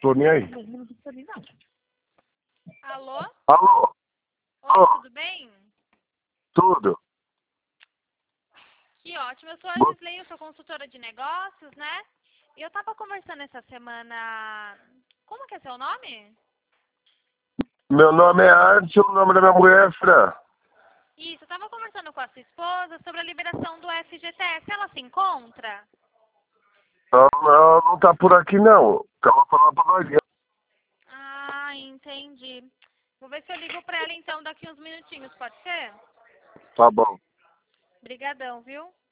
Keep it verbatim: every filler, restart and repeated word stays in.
tô nem aí. Alô? Alô? Oi, Alô? tudo bem? Tudo? Que ótimo. Eu sou a Bo- Gisley, eu sou consultora de negócios, né? E eu tava conversando essa semana... Como que é seu nome? Meu nome é Arte, o nome da minha mulher é Fran. Isso, eu tava conversando com a sua esposa sobre a liberação do F G T S. Ela se encontra? Ela, ela não tá por aqui, não. Ela falou pra nós. Ah, entendi. Vou ver se eu ligo pra ela então daqui uns minutinhos, pode ser? Tá bom. Obrigadão, viu?